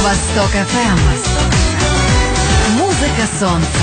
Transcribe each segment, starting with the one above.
Восток ФМ. Музыка солнца.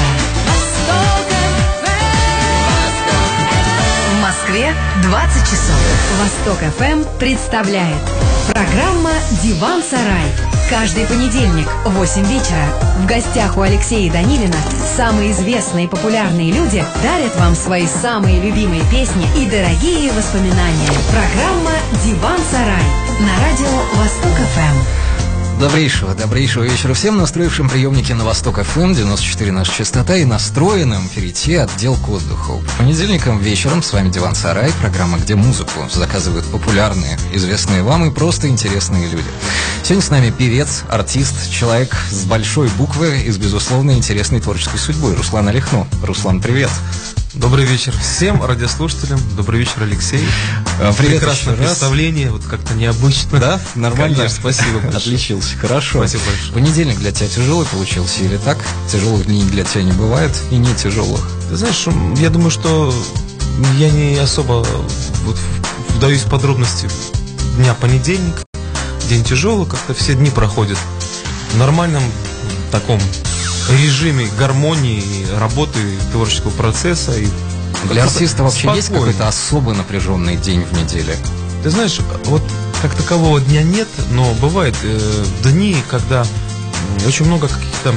В Москве 20 часов. Восток ФМ представляет программа «Диван-сарай». Каждый понедельник в 8 вечера в гостях у Алексея Данилина самые известные и популярные люди дарят вам свои самые любимые песни и дорогие воспоминания. Программа «Диван-сарай» на радио Восток ФМ. Добрейшего вечера всем, настроившим приемники на Восток ФМ, 94 наша частота, и настроенным перейти от дел к отдыху. По понедельникам вечером с вами Диван-сарай, программа, где музыку заказывают популярные, известные вам и просто интересные люди. Сегодня с нами певец, артист, человек с большой буквы и с безусловно интересной творческой судьбой, Руслан Алихно. Руслан, привет. Добрый вечер всем радиослушателям. Добрый вечер, Алексей. Привет. Прекрасное представление, вот как-то необычно. Да? Нормально? Конечно, спасибо большое. Отличился, хорошо. Спасибо большое. Понедельник для тебя тяжелый получился или так? Тяжелых дней для тебя не бывает и не тяжелых? Ты знаешь, я думаю, что я не особо вдаюсь в подробности дня понедельника. День тяжелый, как-то все дни проходят в нормальном таком режиме гармонии, работы, творческого процесса. И для артиста вообще спокойно. Есть какой-то особо напряженный день в неделе? Ты знаешь, вот как такового дня нет, но бывают дни, когда очень много каких-то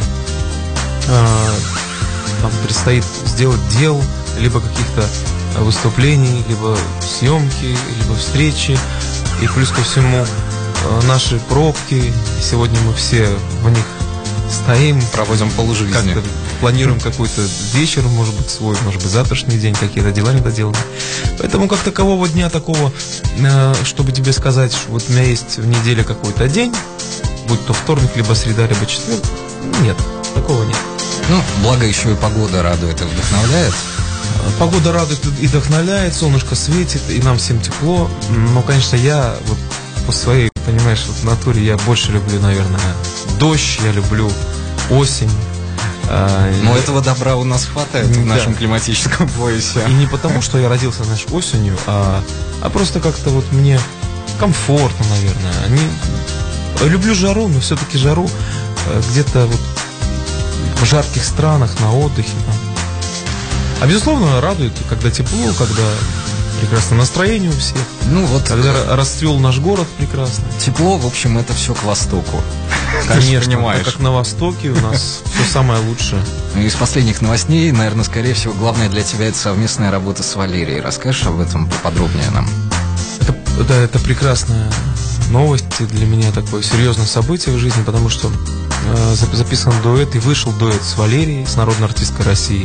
там предстоит сделать дел, либо каких-то выступлений, либо съемки, либо встречи. И плюс ко всему наши пробки. Сегодня мы все в них стоим, проводим полжизни. Как-то планируем какой-то вечер, может быть, свой, может быть, завтрашний день, какие-то дела недоделаны. Поэтому как такового дня такого, чтобы тебе сказать, что вот у меня есть в неделе какой-то день, будь то вторник, либо среда, либо четверг, нет, такого нет. Ну, благо еще и погода радует и вдохновляет. Погода радует и вдохновляет, солнышко светит, и нам всем тепло. Но, конечно, я вот по своей, понимаешь, вот натуре я больше люблю, наверное, дождь, я люблю осень. Но этого добра у нас хватает в нашем климатическом поясе. И не потому, что я родился, знаешь, осенью, а просто как-то вот мне комфортно, наверное. Люблю жару, но все-таки жару где-то вот в жарких странах, на отдыхе. А безусловно, радует, когда тепло, когда прекрасное настроение у всех. Ну вот, когда расцвел наш город прекрасно. Тепло, в общем, это все к востоку. Конечно, так как на востоке у нас все самое лучшее. Из последних новостей, наверное, скорее всего, главное для тебя это совместная работа с Валерией. Расскажешь об этом поподробнее нам? Это прекрасная новость. Для меня такое серьезное событие в жизни, потому что записан дуэт и вышел дуэт с Валерией, с народной артисткой России.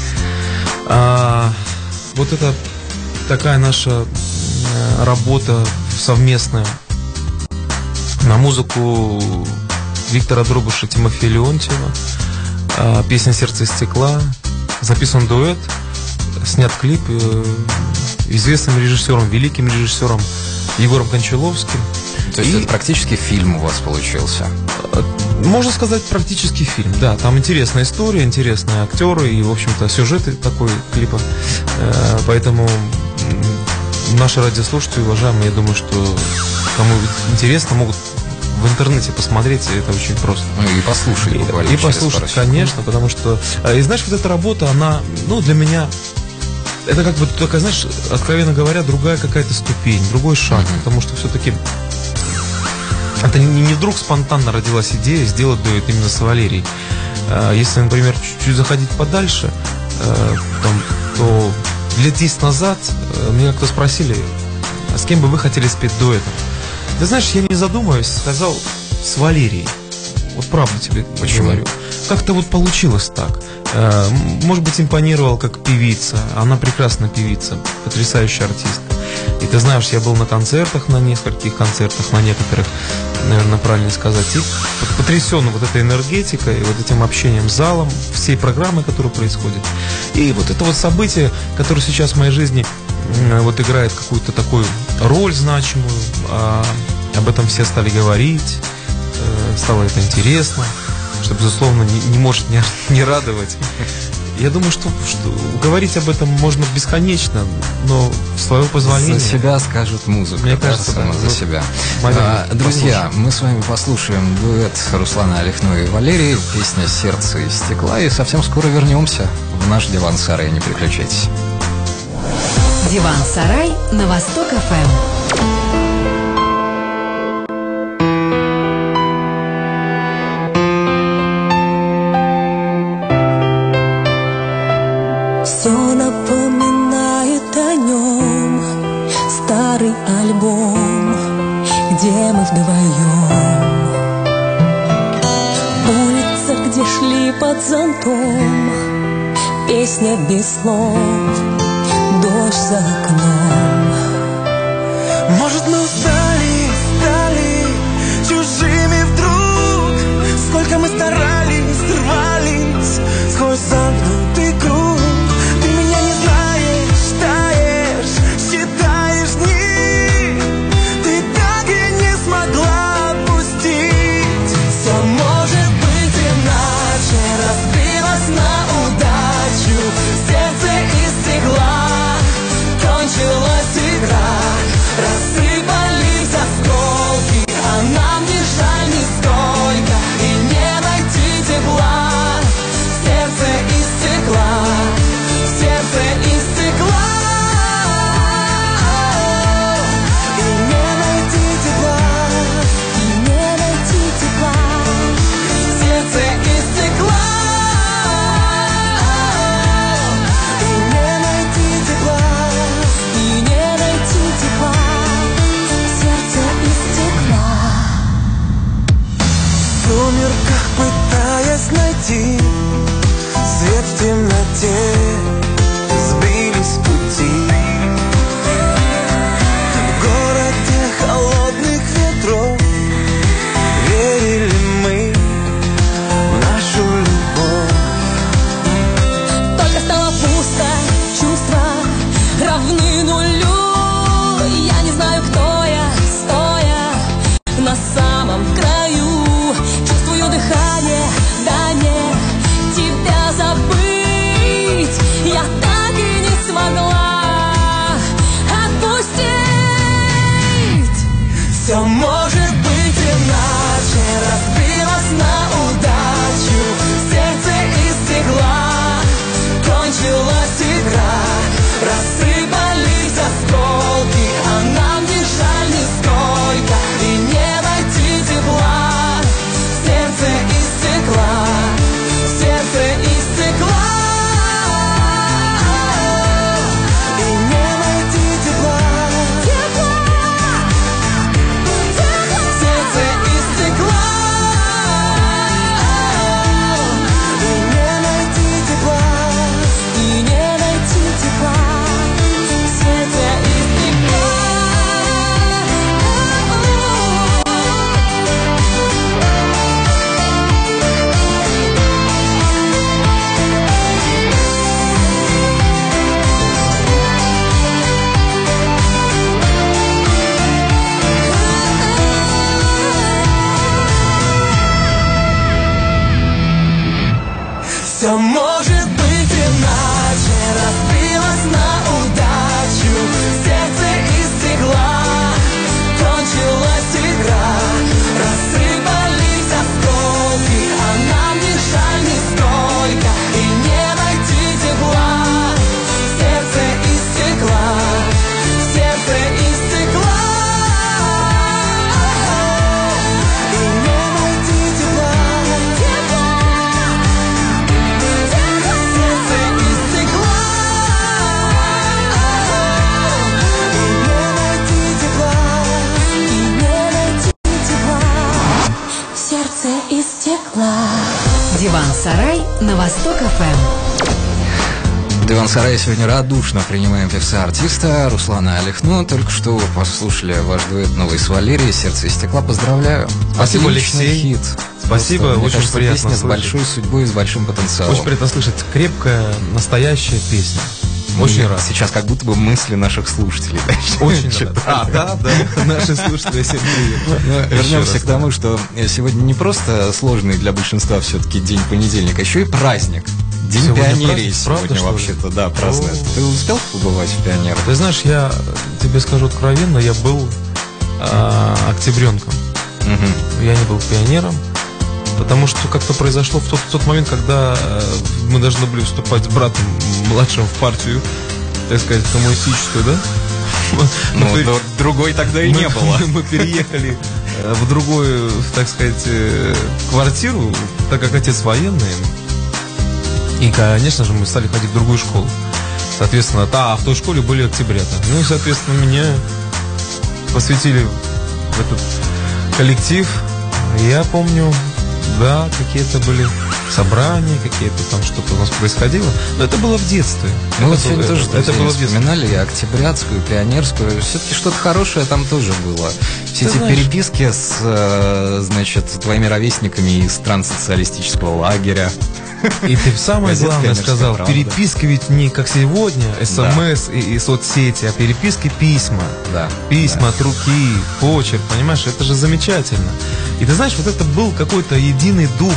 Вот это такая наша работа совместная на музыку Виктора Дробыша, Тимофея Леонтьева, песня «Сердце из стекла», записан дуэт, снят клип известным режиссером, великим режиссером Егором Кончаловским. То есть это практически фильм у вас получился? Можно сказать, практически фильм, да. Там интересная история, интересные актеры и, в общем-то, сюжет такой клипа. Поэтому наши радиослушатели, уважаемые, я думаю, что кому интересно, могут в интернете посмотреть, это очень просто. Ну и послушать буквально. И послушать, конечно, потому что... И знаешь, вот эта работа, она, для меня... Это как бы такая, знаешь, откровенно говоря, другая какая-то ступень, другой шаг. Потому что все-таки это не вдруг спонтанно родилась идея сделать дуэт именно с Валерией. Если, например, чуть-чуть заходить подальше, то лет 10 назад меня как-то спросили, а с кем бы вы хотели спеть дуэтом? Ты знаешь, я не задумываясь сказал с Валерией. Вот правда тебе говорю. Как-то вот получилось так. Может быть, импонировал как певица. Она прекрасная певица, потрясающая артистка. И ты знаешь, я был на концертах, на нескольких концертах, на некоторых, наверное, правильно сказать, и потрясен вот этой энергетикой, вот этим общением с залом, всей программой, которая происходит. И вот это вот событие, которое сейчас в моей жизни вот играет какую-то такую роль значимую, об этом все стали говорить, стало это интересно, что, безусловно, не может не радовать. Я думаю, что говорить об этом можно бесконечно, но свое позволение... За себя скажет музыка. Мне кажется, сама за себя. Друзья, мы с вами послушаем дуэт Руслана Алихно и Валерии, песня «Сердце из стекла», и совсем скоро вернемся в наш диван-сарай. Не переключайтесь. Диван-сарай на Восток-ФМ. Все напоминает о нем старый альбом, где мы вдвоем. Улица, где шли под зонтом, песня без слов, дождь за окном. Может, мы стали чужими вдруг. Сколько мы старались, рвались сквозь замкнутый круг. Ты меня не знаешь, таешь, считаешь дни. Ты так и не смогла отпустить. Все может быть иначе, разбилось на удачу. Сердце из стекла, кончилась игра. Рассыпались осколки, а нам не жаль нисколько. И не найти тепла. Сердце из стекла, сердце из стекла. И не найти тепла, И не найти тепла. сердце из стекла. И не найти тепла. И не найти тепла. Сердце из стекла. В сумерках пытаясь найти свет в темноте, сбились с пути. В городе холодных ветров верили мы в нашу любовь. Только стало пусто, чувства равны нулю. Я не знаю, кто я, стоя на самом краю. Чувствую дыхание, дай мне тебя забыть. Я так и не смогла отпустить. Все может быть иначе, разбилось на удачу. Сердце из стекла, кончилась игра. Рассыпались осколки, а нам не жаль нисколько. И не найти тепла. Сердце из стекла, сердце из стекла. И не найти тепла. Сердце из стекла. И не найти тепла. И не найти тепла. Сердце из стекла. Все может быть иначе, разбилось на удачу. Сердце из стекла, кончилась игра. Рассыпались осколки, а нам не жаль нисколько. И не найти тепла. Сердце из стекла, сердце из стекла. И не найти тепла. Сердце из стекла. И не найти тепла. И не найти тепла. Сердце из стекла. Диван-сарай на Восток-ФМ. Диван-сарай сегодня радушно принимаем певца-артиста Руслана Алихно. Только что послушали ваш дуэт «Новый» с Валерией, «Сердце из стекла». Поздравляю. Спасибо, Отличный Алексей. хит. Спасибо, Просто, мне очень кажется, приятно песня с слышать. большой судьбой и с большим потенциалом. Очень приятно слышать. Крепкая, настоящая песня. Очень рад. Сейчас как будто бы мысли наших слушателей. Очень рад. Да. Наши слушатели всем привет. Вернемся к тому, что сегодня не просто сложный для большинства все-таки день понедельник, а еще и праздник. День Сегодня пионерии праздник, правда, сегодня что ли? вообще-то, да, празднуют. Ты успел побывать в пионерах? Ты знаешь, я тебе скажу откровенно, я был октябренком. Я не был пионером, потому что как-то произошло в тот момент, когда мы должны были вступать с братом младшим в партию, так сказать, коммунистическую, да? Другой тогда и не было. Мы переехали в другую, так сказать, квартиру, так как отец военный. И, конечно же, мы стали ходить в другую школу. Соответственно, в той школе были октябрята. Ну и, соответственно, меня посвятили в этот коллектив. Я помню, да, какие-то были собрания, какие-то там что-то у нас происходило. Но это было в детстве. Мы вот сегодня тоже это было в детстве. вспоминали и октябрятскую, и пионерскую. Все-таки что-то хорошее там тоже было. Все эти переписки с, значит, твоими ровесниками из стран социалистического лагеря. И ты самое главное сказал, правда. переписка ведь не как сегодня, СМС и соцсети, а переписки письма. Да. Письма от руки, почерк, понимаешь, это же замечательно. И ты знаешь, вот это был какой-то единый дух,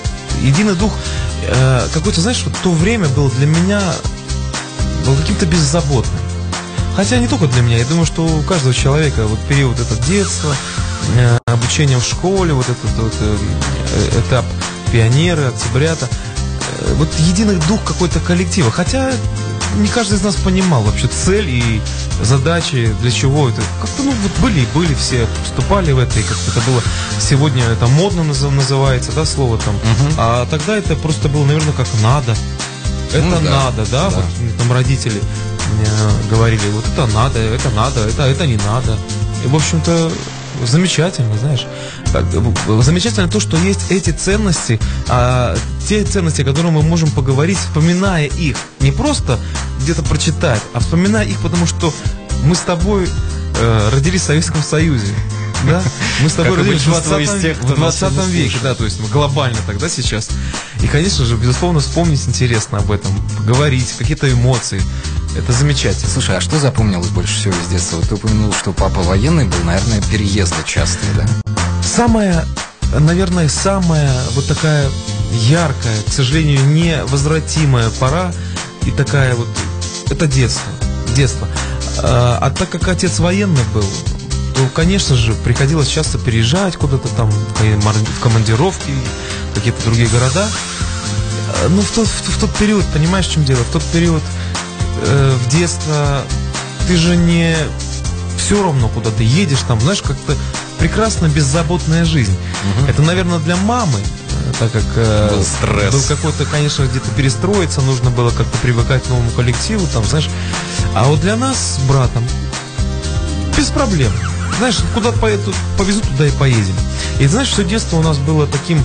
какой-то, знаешь, вот то время было для меня, было каким-то беззаботным. Хотя не только для меня, я думаю, что у каждого человека вот период этот детства, обучение в школе, вот этот вот этап пионеры, октябрята, вот единый дух какой-то коллектива. Хотя не каждый из нас понимал вообще цель и задачи, для чего это. Как-то, ну, вот были все, вступали в это, и как-то это было, сегодня это модно называется, да, слово там. А тогда это просто было, наверное, как надо. Это надо, да, вот там родители говорили, вот это надо, это не надо. И, в общем-то, замечательно, знаешь. Замечательно то, что есть эти ценности, те ценности, о которых мы можем поговорить, вспоминая их. Не просто где-то прочитать, а вспоминая их, потому что мы с тобой родились в Советском Союзе. Да? Мы с тобой родились в 20 веке, да, то есть глобально тогда, сейчас. И, конечно же, безусловно, вспомнить интересно об этом, поговорить, какие-то эмоции. Это замечательно. Слушай, а что запомнилось больше всего из детства? Вот ты упомянул, что папа военный был, наверное, переезды частые, да? Самая вот такая яркая, к сожалению, невозвратимая пора и такая вот, это детство. А так как отец военный был, то, конечно же, приходилось часто переезжать куда-то там в командировки, в какие-то другие города. Ну, в тот период, понимаешь, в чем дело? В тот период в детство ты же не все равно, куда ты едешь, там, знаешь, как-то прекрасная беззаботная жизнь. Это, наверное, для мамы, так как был стресс. Был какой-то, конечно, где-то перестроиться, нужно было как-то привыкать к новому коллективу, там, знаешь. А вот для нас с братом без проблем. Знаешь, куда повезут, туда и поедем. И знаешь, все детство у нас было таким...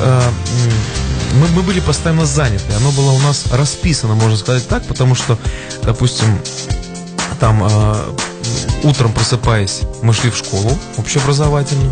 Мы были постоянно заняты. Оно было у нас расписано, можно сказать так, потому что, допустим, там утром просыпаясь, мы шли в школу общеобразовательную.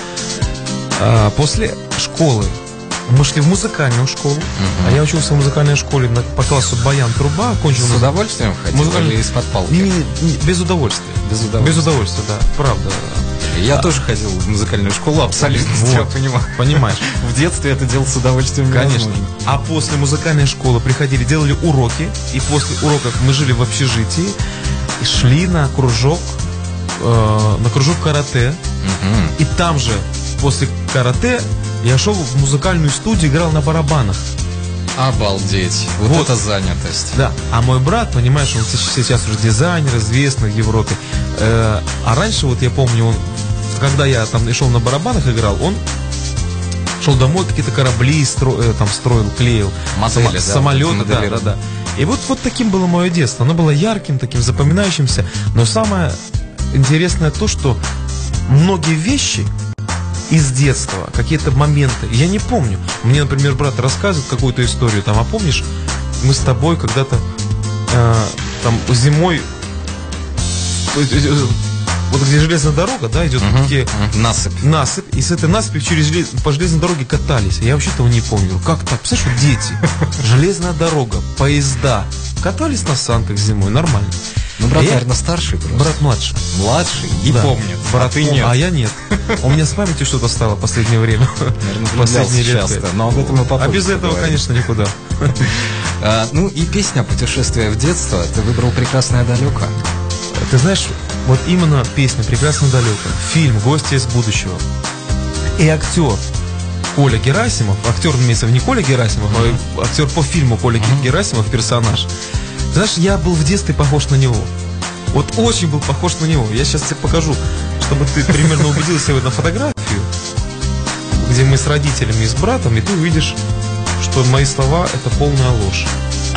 После школы мы шли в музыкальную школу. А я учился в музыкальной школе по классу баян, труба. Окончил с удовольствием ходил или из-под палки? Без удовольствия. Без удовольствия, да, правда. Я тоже ходил в музыкальную школу, абсолютно, вот, понимаешь. В детстве это делал с удовольствием. Конечно. А после музыкальной школы приходили, делали уроки, и после уроков мы жили в общежитии, и шли на кружок карате, и там же, после карате, я шел в музыкальную студию, играл на барабанах. Обалдеть. Вот это занятость. Да. А мой брат, понимаешь, он сейчас уже дизайнер, известный в Европе. А раньше, вот я помню, когда я там шел на барабанах, играл, он шел домой, какие-то корабли строил, клеил. Модели, самолеты, да. И вот таким было мое детство. Оно было ярким, таким запоминающимся. Но самое интересное то, что многие вещи из детства, какие-то моменты, я не помню. Мне, например, брат рассказывает какую-то историю, там, а помнишь, мы с тобой когда-то там зимой, вот где железная дорога, да, идет где насыпь, и с этой насыпи по железной дороге катались. Я вообще этого не помню. Как так? Представляешь, вот дети, железная дорога, поезда, катались на санках зимой, нормально. Ну, брат, наверное, старший просто. Брат младший. Младший? Не Да. помнит. Брат, А ты нет. А я нет. У меня с памятью что-то стало в последнее время. Наверное, Последние влюблялся лет. часто, но об этом мы попозже А без этого, поговорим. конечно, никуда. Ну и песня «Путешествие в детство». Ты выбрал «Прекрасное далеко». Ты знаешь, вот именно песня «Прекрасно далеко», фильм «Гости из будущего» и актер Коля Герасимов, актер имеется в виду не Коля Герасимов, а актер по фильму Коля Герасимов, персонаж. Знаешь, я был в детстве похож на него. Вот очень был похож на него. Я сейчас тебе покажу, чтобы ты примерно убедился в этом фотографию, где мы с родителями и с братом, и ты увидишь, что мои слова — это полная ложь.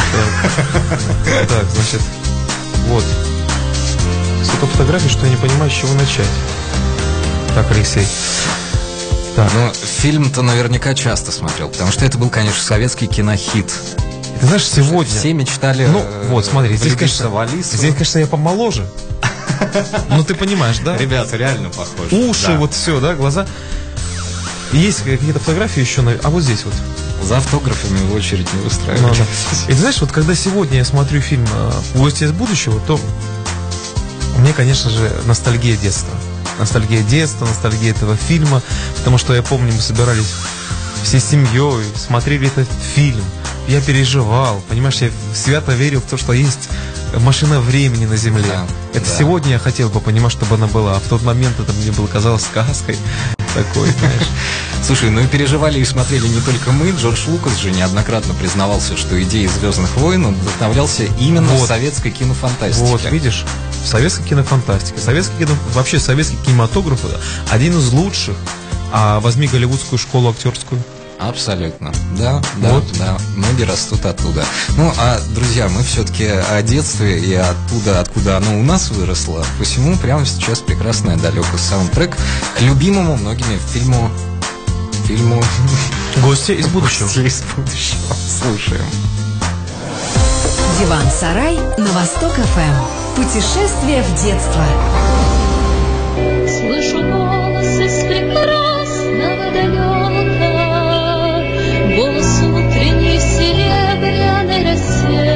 Так, значит, вот. Столько фотографий, что я не понимаю, с чего начать. Так, Алексей. Так. Ну, фильм-то наверняка часто смотрел, потому что это был, конечно, советский кинохит. Ты знаешь, сегодня... Все мечтали Ну, вот, смотри, здесь, влюбиться конечно, в Алису. здесь, конечно, я помоложе. Ну, ты понимаешь, да? Ребята, реально похожи. Уши, Да. вот все, да, глаза. И есть какие-то фотографии еще, а вот здесь вот. За автографами в очередь не Ну, выстраивались. да. И ты знаешь, вот когда сегодня я смотрю фильм «Гости из будущего», то мне, конечно же, ностальгия детства. Ностальгия детства, ностальгия этого фильма. Потому что я помню, мы собирались всей семьей, смотрели этот фильм. Я переживал, понимаешь, я свято верил в то, что есть машина времени на Земле. Да, Это да. сегодня я хотел бы, понимать, чтобы она была. А в тот момент это мне было казалось сказкой такой, знаешь. Слушай, ну и переживали и смотрели не только мы. Джордж Лукас же неоднократно признавался, что идеей «Звездных войн» он вдохновлялся именно Вот. советской кинофантастикой. Вот, видишь, советская кинофантастика, вообще советский кинематограф один из лучших. А возьми голливудскую школу актерскую. Абсолютно. Да, да, Вот. да. Ноги растут оттуда. Ну, а, друзья, мы все-таки о детстве и оттуда, откуда оно у нас выросло. Посему прямо сейчас «Прекрасное далеко» саундтрек к любимому многими фильму Гости из будущего. «Гости из будущего». Слушаем. Диван-сарай на Восток-ФМ. Путешествие в детство. Слышу голос из прекрасного далека, голос утренней серебряной росе.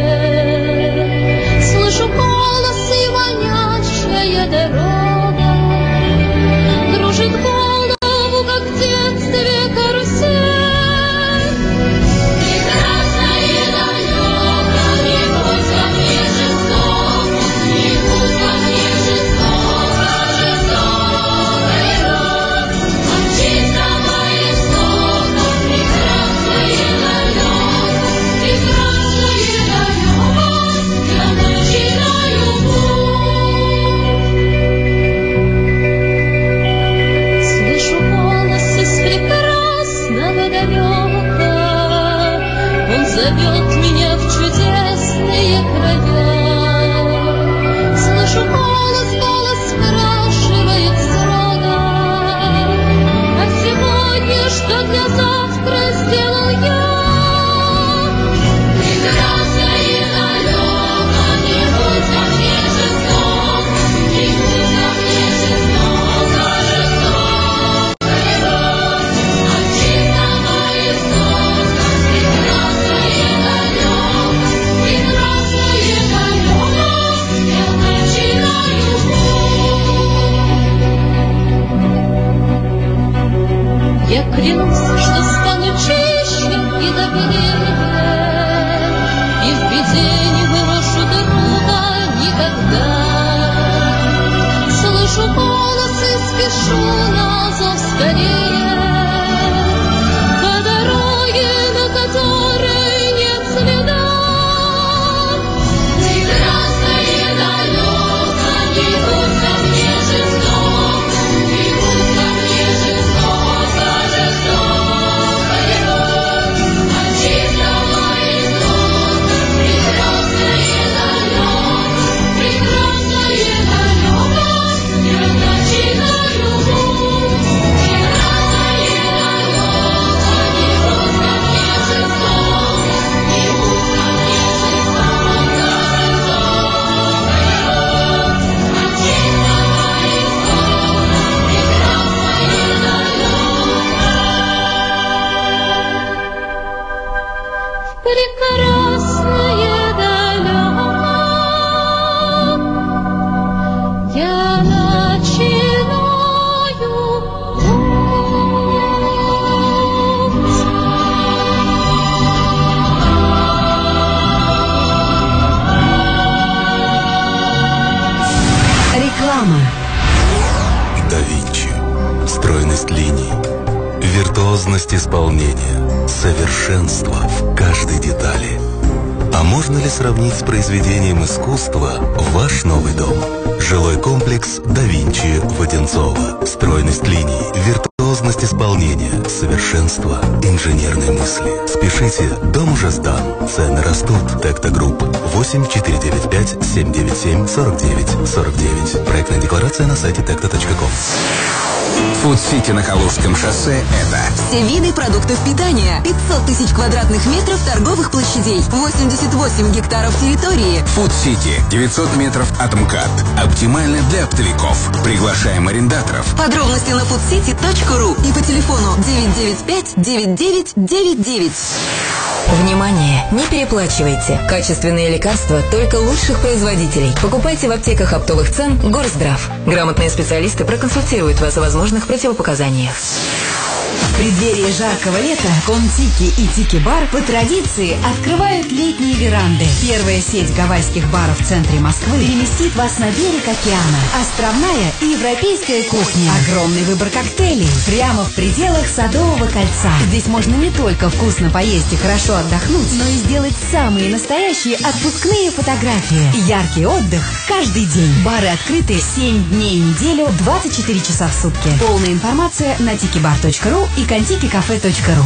Слышу голос и манящая дорога, кружит голову, как в детстве карусель. Прекрасное далеко, не будь ко мне жесток, не будь ко мне жесток, от чистого истока. Прекрасное далеко, я начинаю путь. Слышу голос из прекрасного далека, он зовет меня в чудесные края. Слышу голос спрашивает строго, а сегодня что для завтра сделал я? Прекрасное далеко, не будь ко мне жесток, не будь ко мне жесток, от чистого истока. Прекрасное далеко, я начинаю путь. Я клянусь, что стану чище и добрее, и в беде не брошу друга никогда. Слышу голос и спешу на зов скорее, по дороге, на которой нет следа. Прекрасное далеко, не будь ко мне жесток, не будь ко мне жесток, от чистого истока. Прекрасное далеко, я начинаю путь. Прекрасное виртуозность исполнения, совершенство в каждой детали. А можно ли сравнить с произведением искусства ваш новый дом? Жилой комплекс «Да Винчи» в Одинцово. Стройность линий, виртуозность исполнения, совершенство инженерной мысли. Спешите, дом уже сдан. Цены растут. Текта Групп 8495-797-49-49. Проектная декларация на сайте tekta.com. Фуд-сити на Калужском шоссе – это все виды продуктов питания, 500 тысяч квадратных метров торговых площадей, 88 гектаров территории. Фуд-сити, 900 метров от МКАД. Оптимально для оптовиков. Приглашаем арендаторов. Подробности на foodcity.ru и по телефону 995-9999. Внимание! Не переплачивайте. Качественные лекарства только лучших производителей. Покупайте в аптеках оптовых цен Горздрав. Грамотные специалисты проконсультируют вас о возможных противопоказаниях. В преддверии жаркого лета Ком-Тики и Тики-бар по традиции открывают летние веранды. Первая сеть гавайских баров в центре Москвы переместит вас на берег океана. Островная и европейская кухня. Огромный выбор коктейлей прямо в пределах Садового кольца. Здесь можно не только вкусно поесть и хорошо отдохнуть, но и сделать самые настоящие отпускные фотографии. Яркий отдых каждый день. Бары открыты 7 дней в неделю, 24 часа в сутки. Полная информация на tikibar.ru и kontikikafe.ru.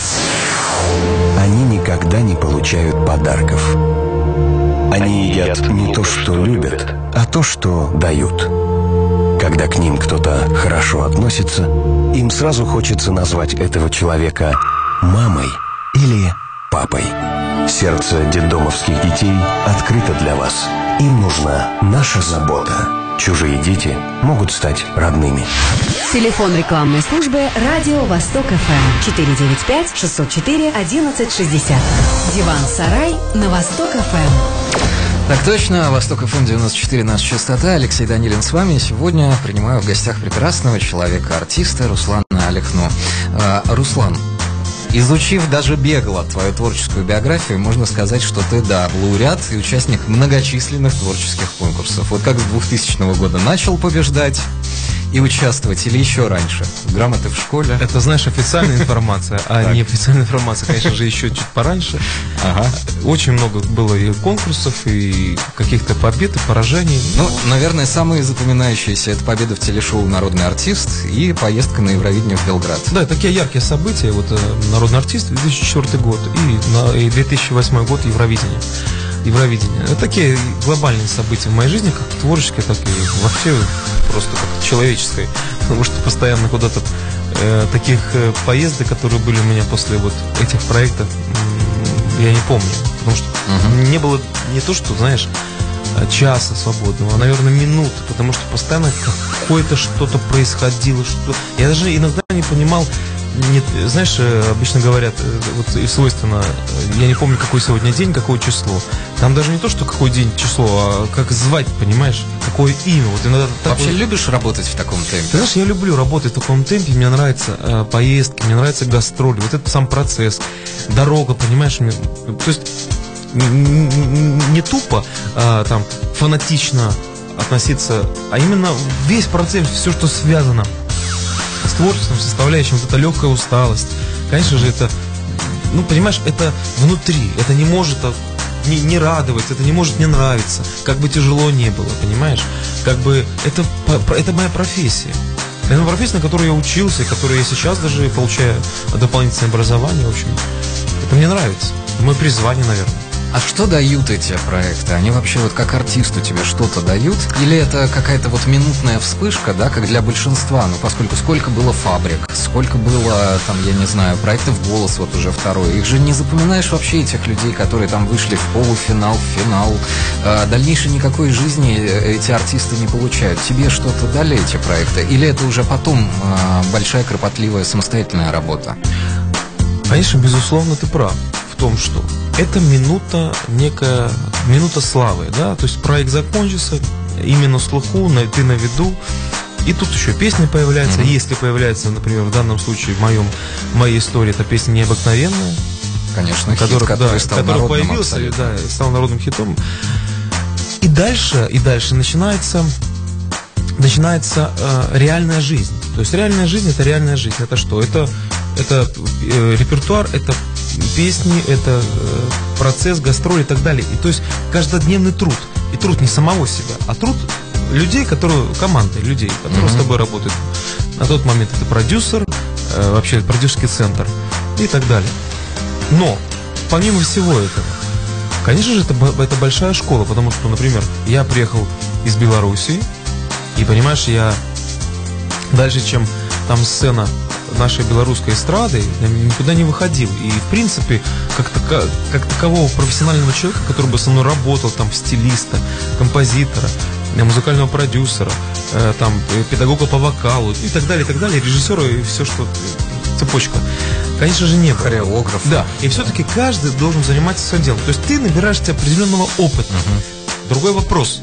Они никогда не получают подарков. Они едят не то, что любят, а то, что дают. Когда к ним кто-то хорошо относится, им сразу хочется назвать этого человека мамой или папой. Сердце детдомовских детей открыто для вас. Им нужна наша забота. Чужие дети могут стать родными. Телефон рекламной службы «Радио Восток ФМ» 495-604-1160. Диван-сарай на Восток ФМ. Так точно, Восток ФМ 94 наша частота. Алексей Данилин с вами. Сегодня принимаю в гостях прекрасного человека, артиста Руслана Алихну. Руслан, изучив даже бегло твою творческую биографию, можно сказать, что ты, да, лауреат и участник многочисленных творческих конкурсов. Вот как с 2000 года начал побеждать и участвовать, или еще раньше? Грамоты в школе? Это, знаешь, официальная информация, а неофициальная информация, конечно же, еще чуть пораньше. Ага. Очень много было и конкурсов, и каких-то побед, и поражений. Ну, наверное, самые запоминающиеся — это победа в телешоу «Народный артист» и поездка на Евровидение в Белград. Да, такие яркие события. Вот «Народный артист» 2004 год и 2008 год Евровидение. Это такие глобальные события в моей жизни, как творческие, так и вообще просто как человеческой. Потому что постоянно куда-то таких поездок, которые были у меня после вот этих проектов, я не помню. Потому что не было не то, что, знаешь, часа свободного, а, наверное, минуты. Потому что постоянно какое-то что-то происходило. Я даже иногда не понимал. Знаешь, обычно говорят, вот и свойственно, я не помню, какой сегодня день, какое число. Там даже не то, что какой день, число, а как звать, понимаешь, какое имя. Вот иногда вообще вот... любишь работать в таком темпе? Ты знаешь, я люблю работать в таком темпе, мне нравятся поездки, мне нравятся гастроли, вот этот сам процесс, дорога, понимаешь, то есть не тупо там фанатично относиться, а именно весь процесс, все, что связано с творчеством, составляющим, вот эта легкая усталость. Конечно же, это, ну, понимаешь, это внутри, это не может не радовать, это не может не нравиться, как бы тяжело не было, понимаешь? Как бы это моя профессия. Это профессия, на которой я учился, и которую я сейчас даже получаю дополнительное образование, в общем. Это мне нравится. Мое призвание, наверное. А что дают эти проекты? Они вообще вот как артисту тебе что-то дают? Или это какая-то вот минутная вспышка, да, как для большинства? Ну, поскольку сколько было фабрик, сколько было, там, я не знаю, проектов «Голос», вот уже второй. Их же не запоминаешь вообще, этих людей, которые там вышли в полуфинал, в финал. Дальнейшей никакой жизни эти артисты не получают. Тебе что-то дали эти проекты? Или это уже потом большая, кропотливая, самостоятельная работа? Конечно, безусловно, ты прав в том, что это минута, некая минута славы, да, то есть проект закончился, имя на слуху, ты на виду, и тут еще песня появляется, если появляется, например, в данном случае в моей истории, эта песня необыкновенная, конечно, который стал появился, да, стал народным хитом, и дальше начинается реальная жизнь. То есть реальная жизнь — это реальная жизнь. Это что? Это это репертуар, это песни, это процесс, гастроли и так далее. И то есть каждодневный труд. И труд не самого себя, а труд людей, команды людей, которые с тобой работают. На тот момент это продюсер, вообще продюсерский центр и так далее. Но помимо всего этого, конечно же, это большая школа, потому что, например, я приехал из Белоруссии, и, понимаешь, я дальше, чем там сцена нашей белорусской эстрады, я никуда не выходил. И, в принципе, как такового профессионального человека, который бы со мной работал, там, стилиста, композитора, музыкального продюсера, там, педагога по вокалу и так далее, режиссера и все, что... Цепочка. Конечно же, не было. Хореограф. Да, и все-таки каждый должен заниматься своим делом. То есть ты набираешься определенного опыта. Другой вопрос.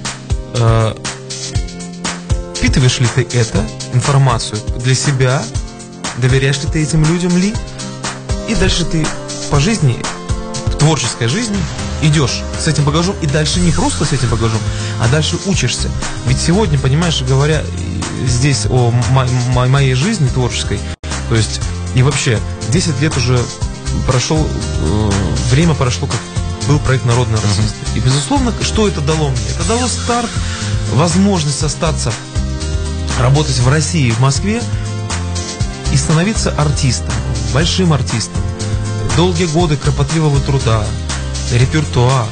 Впитываешь ли ты эту информацию для себя? Доверяешь ли ты этим людям ли? И дальше ты по жизни, в творческой жизни, идешь с этим багажом, и дальше не просто с этим багажом, а дальше учишься. Ведь сегодня, понимаешь, говоря здесь о моей жизни творческой, то есть, и вообще, 10 лет уже время прошло, как был проект «Народное российство». И, безусловно, что это дало мне? Это дало старт, возможность остаться, работать в России, в Москве и становиться артистом, большим артистом. Долгие годы кропотливого труда, репертуар,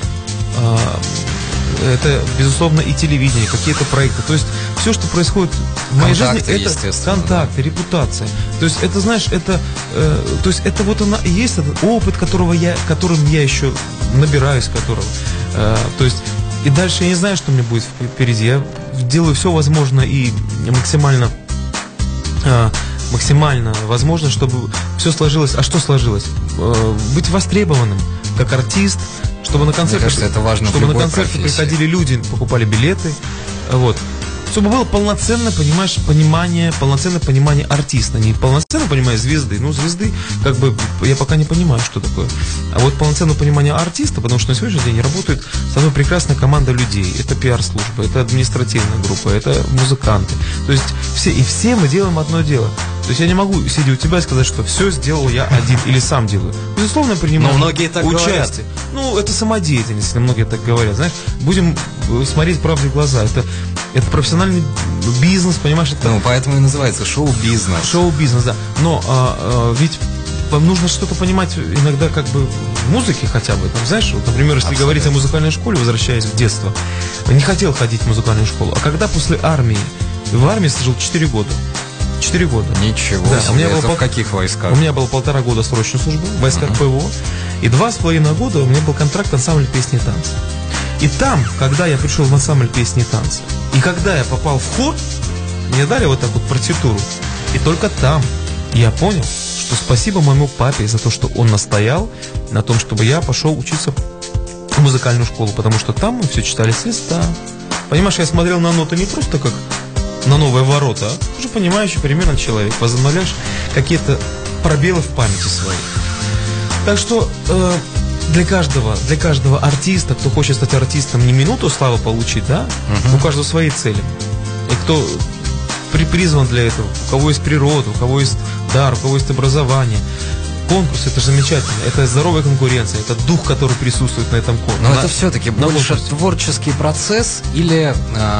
это, безусловно, и телевидение, какие-то проекты. То есть все, что происходит в моей жизни, это контакты, репутация. То есть это, знаешь, то есть это вот она и есть этот опыт, которым я еще набираюсь, которого. То есть и дальше я не знаю, что мне будет впереди. Я делаю все возможное и максимально возможно, чтобы все сложилось. А что сложилось? Быть востребованным как артист, чтобы на концерты, это важно, чтобы на концерты приходили люди, покупали билеты, вот. Чтобы было полноценное понимание артиста, не полноценное понимание звезды. Ну, звезды, как бы, я пока не понимаю, что такое. А вот полноценное понимание артиста, потому что на сегодняшний день работает со мной прекрасная команда людей. Это пиар-служба, это административная группа, это музыканты. То есть все мы делаем одно дело. То есть я не могу, сидя у тебя, и сказать, что все сделал я один или сам делаю. Безусловно, принимаю многие так участие. Ну, это самодеятельность, если многие так говорят. Знаешь, будем смотреть правде в глаза. Это профессиональный бизнес, понимаешь? Ну, поэтому и называется шоу-бизнес. Шоу-бизнес, да. Но ведь нужно что-то понимать иногда как бы в музыке хотя бы. Там, знаешь, вот, например, если говорить о музыкальной школе, возвращаясь в детство, не хотел ходить в музыкальную школу. А когда после армии, в армии служил 4 года. 4 года. Ничего да, себе. Это в каких войсках? У меня было 1,5 года срочной службы в войсках ПВО. И 2,5 года у меня был контракт ансамбль песни и танца. И там, когда я пришел в ансамбль песни и танца, и когда я попал в хор, мне дали вот так вот партитуру. И только там я понял, что спасибо моему папе за то, что он настоял на том, чтобы я пошел учиться в музыкальную школу. Потому что там мы все читали с листа. Понимаешь, я смотрел на ноты не просто как на новые ворота, а уже понимающий примерно человек. Возобновляешь какие-то пробелы в памяти своей. Так что для каждого артиста, кто хочет стать артистом, не минуту славы получить, да? У каждого свои цели. И кто призван для этого, у кого есть природа, у кого есть дар, у кого есть образование. Конкурс, это же замечательно, это здоровая конкуренция, это дух, который присутствует на этом конкурсе. Но это все-таки больше творческий процесс или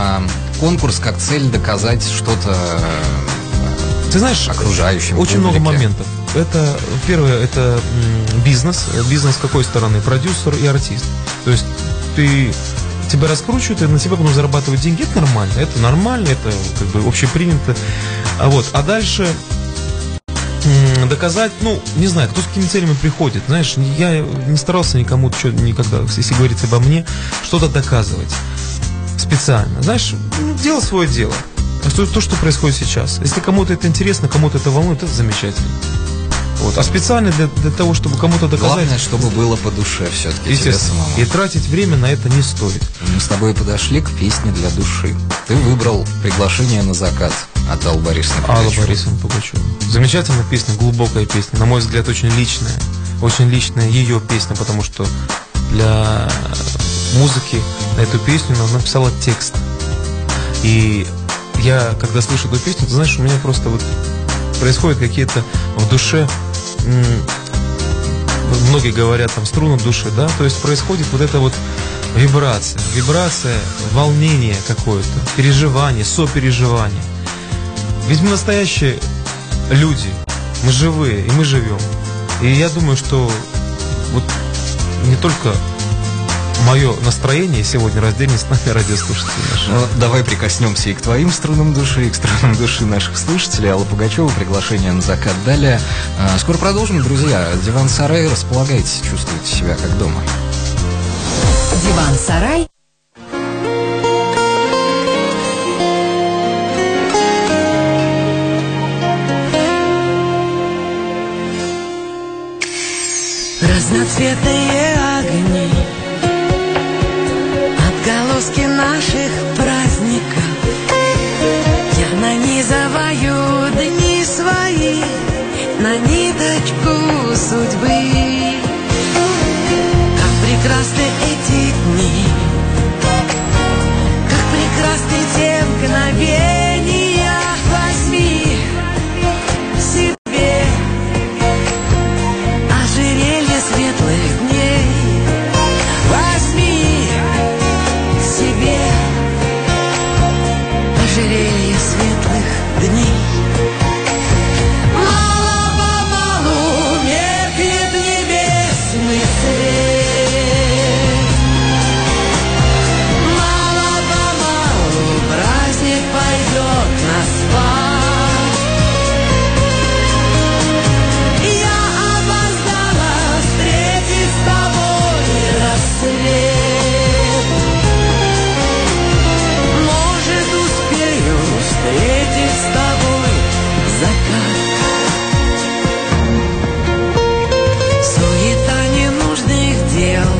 конкурс как цель доказать что-то ты знаешь, окружающим? Очень много моментов. Это первое, это бизнес. Бизнес с какой стороны? Продюсер и артист. То есть тебя раскручивают, и на тебя потом зарабатывают деньги. Это нормально, это как бы общепринято. А дальше доказать, не знаю, кто с какими целями приходит. Знаешь, я не старался никому никогда, если говорить обо мне, что-то доказывать специально. Знаешь, делай свое дело. То, что происходит сейчас. Если кому-то это интересно, кому-то это волнует, это замечательно. Вот. А специально для того, чтобы кому-то доказать... Главное, чтобы было по душе все-таки тебе самому. И тратить время на это не стоит. Мы с тобой подошли к песне для души. Ты выбрал «Приглашение на закат» от Аллы Борисовны Пугачевой. Алла Борисовна Пугачева. Замечательная песня, глубокая песня. На мой взгляд, очень личная ее песня, потому что для музыки на эту песню она написала текст. И я, когда слышу эту песню, ты знаешь, у меня просто вот происходят какие-то в душе многие говорят, там, струна души, да, то есть происходит вот эта вот вибрация, волнение какое-то, переживание, сопереживание. Ведь мы настоящие люди, мы живые, и мы живем. И я думаю, что вот не только мое настроение сегодня разделит с нами радиослушатели наши. Ну, давай прикоснемся и к твоим струнам души, и к струнам души наших слушателей. Алла Пугачева, приглашение на закат. Далее. Скоро продолжим, друзья. Диван-сарай, располагайтесь, чувствуйте себя как дома. Диван-сарай. Разноцветные огни, отголоски наших праздников. Я нанизываю дни свои на ниточку судьбы. Как прекрасны эти дни, как прекрасны те мгновения. Возьми себе ожерелье светлых дней. Возьми себе ожерелье светлых дней. Мало-помалу меркнет небесный свет. Мало-помалу праздник пойдет на спад. Я опоздала встретить с тобой рассвет. Может, успею встретить с тобой закат. Суета ненужных дел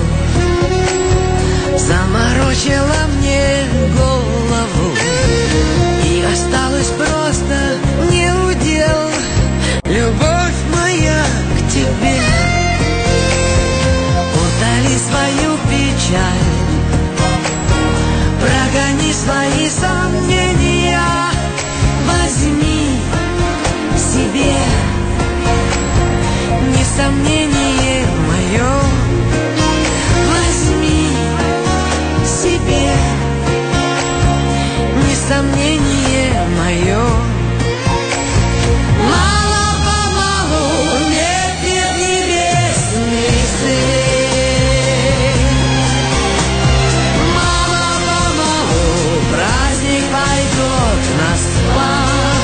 заморочила мне голову, и осталось просто неудел. Любовь моя к тебе, утоли свою печаль, прогони свои сомнения. Возьми себе несомнение мое. Возьми себе несомнение мое. Мало-помалу меркнет небесный свет. Мало-помалу праздник пойдет на спад.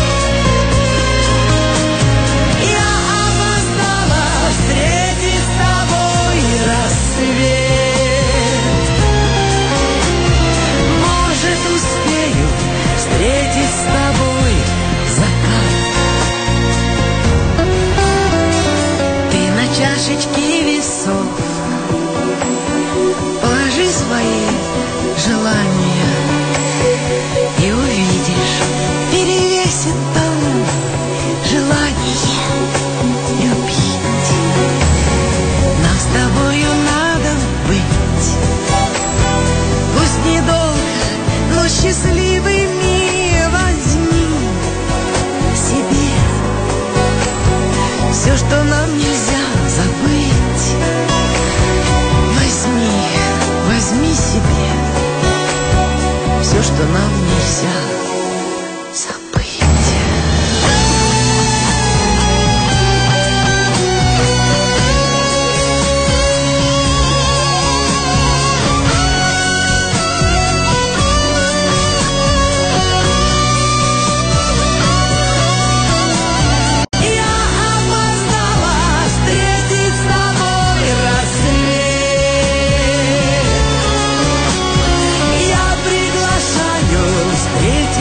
Я опоздала встретить с тобой рассвет. Может, успею встретить с тобой закат. Ты на чашечке весов положи свои желания, и увидишь, перевесит там желание любить. Нам с тобою надо быть, пусть недолго, но счастливыми. Возьми себе все, что нам нельзя забыть. Возьми себе все, что нам нельзя забыть. Я опоздала встретить с тобой рассвет. Я приглашаю встретить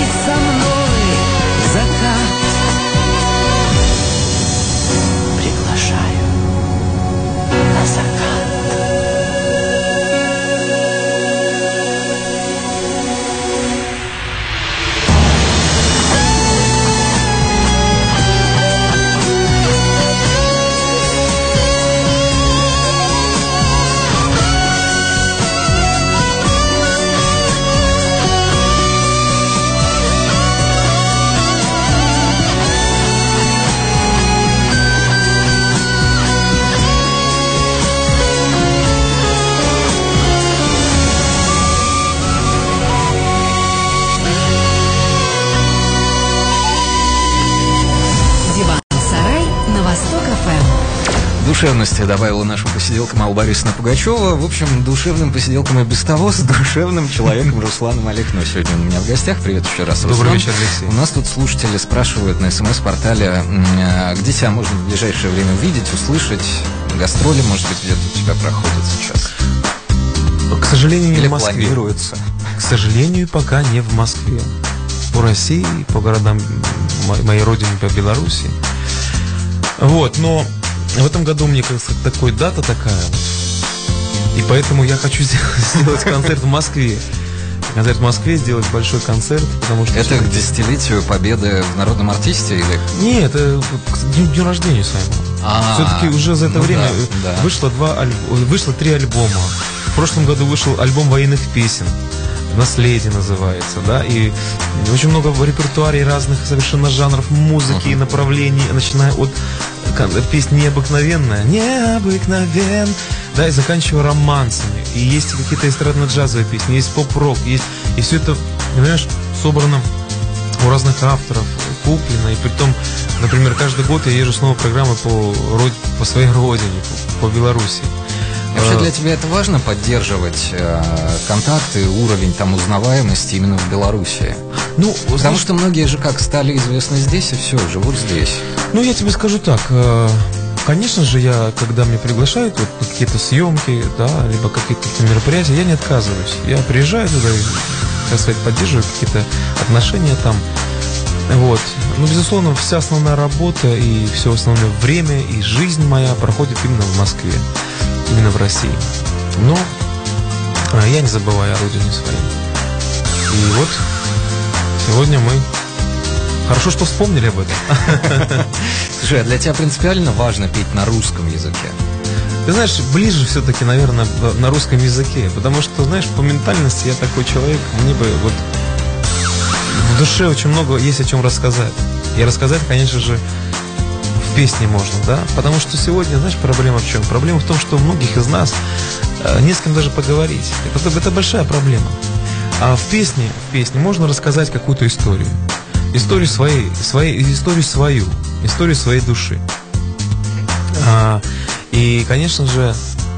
ФМ. Душевности добавила нашим посиделкам Алла Борисовна Пугачева. В общем, душевным посиделкам и без того с душевным человеком Русланом Алехиным сегодня у меня в гостях. Привет еще раз, Руслан. Добрый вечер, Алексей. У нас тут слушатели спрашивают на СМС-портале, где тебя можно в ближайшее время видеть, услышать. Гастроли, может быть, где-то у тебя проходят сейчас? К сожалению, не или в Москве. Планируется? К сожалению, пока не в Москве. По России, по городам моей родины, по Беларуси. Вот, но в этом году мне, кажется, такой дата такая вот. И поэтому я хочу сделать концерт в Москве. Концерт в Москве, сделать большой концерт, потому что... Это к десятилетию победы в народном артисте или... Нет, это к дню рождения своему. Все-таки уже за это время вышло 3 альбома. В прошлом году вышел альбом военных песен. «Наследие» называется, да, и очень много в репертуаре разных совершенно жанров музыки и направлений, начиная от песни «Необыкновенная», да, и заканчивая романсами. И есть какие-то эстрадно-джазовые песни, есть поп-рок, есть, и все это, понимаешь, собрано у разных авторов, куплено, и притом, например, каждый год я езжу снова программы по своей родине, по Беларуси. Вообще для тебя это важно поддерживать контакты, уровень там узнаваемости именно в Беларуси? Ну, потому что многие же как стали известны здесь и все, живут здесь. Ну, я тебе скажу так, конечно же, когда меня приглашают вот, на какие-то съемки, да, либо какие-то мероприятия, я не отказываюсь. Я приезжаю туда и, так сказать, поддерживаю какие-то отношения там. Вот. Но, безусловно, вся основная работа и все основное время и жизнь моя проходит именно в Москве. Именно в России. Но я не забываю о родине своей. И вот сегодня мы... Хорошо, что вспомнили об этом. Слушай, а для тебя принципиально важно петь на русском языке? Ты знаешь, ближе все-таки, наверное, на русском языке. Потому что, знаешь, по ментальности я такой человек, мне бы вот в душе очень много есть о чем рассказать. И рассказать, конечно же, в песне можно, да? Потому что сегодня, знаешь, проблема в чем? Проблема в том, что у многих из нас не с кем даже поговорить. Это большая проблема. А в песне можно рассказать какую-то историю. Историю своей души. И, конечно же,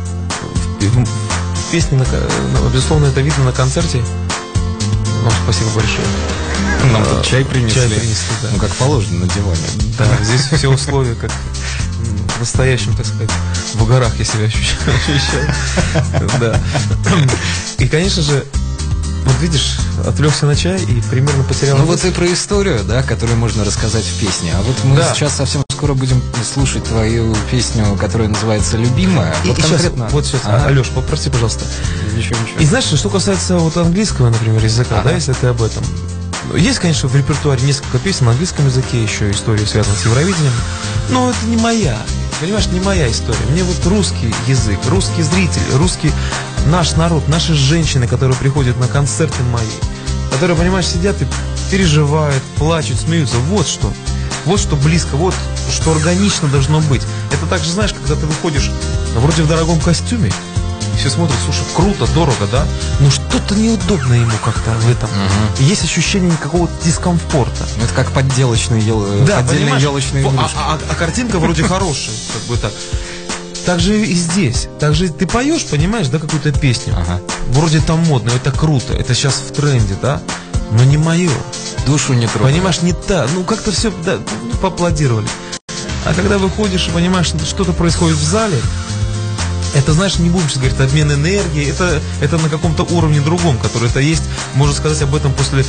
в песне, безусловно, это видно на концерте. Вам спасибо большое. Нам тут чай принесли, да. Ну, как положено, на диване. Да, здесь все условия, как в настоящем, так сказать, в горах я себя ощущаю. Да. И, конечно же, вот видишь, отвлекся на чай и примерно потерял... Ну вот и про историю, да, которую можно рассказать в песне. А вот мы сейчас совсем скоро будем слушать твою песню, которая называется «Любимая». Вот конкретно... Вот сейчас, Алеш, попроси, пожалуйста. Ничего. И знаешь, что касается вот английского, например, языка, да, если ты об этом... Есть, конечно, в репертуаре несколько песен на английском языке, еще история связана с Евровидением, но это не моя, понимаешь, не моя история. Мне вот русский язык, русский зритель, русский наш народ, наши женщины, которые приходят на концерты мои, которые, понимаешь, сидят и переживают, плачут, смеются, вот что близко, вот что органично должно быть. Это так же, знаешь, когда ты выходишь вроде в дорогом костюме, все смотрят, слушай, круто, дорого, да? Но что-то неудобно ему как-то в этом. И есть ощущение какого-то дискомфорта. Это как подделочные елочные игрушки. А картинка вроде хорошая, как бы так. Так же и здесь. Так же ты поешь, понимаешь, да, какую-то песню. Вроде там модно, это круто, это сейчас в тренде, да? Но не мое. Душу не трогает. Понимаешь, не та. Ну, как-то все, да, поаплодировали. А когда выходишь и понимаешь, что что-то происходит в зале, это, знаешь, не будем сейчас говорить, обмен энергии, это на каком-то уровне другом, который это есть, можно сказать об этом после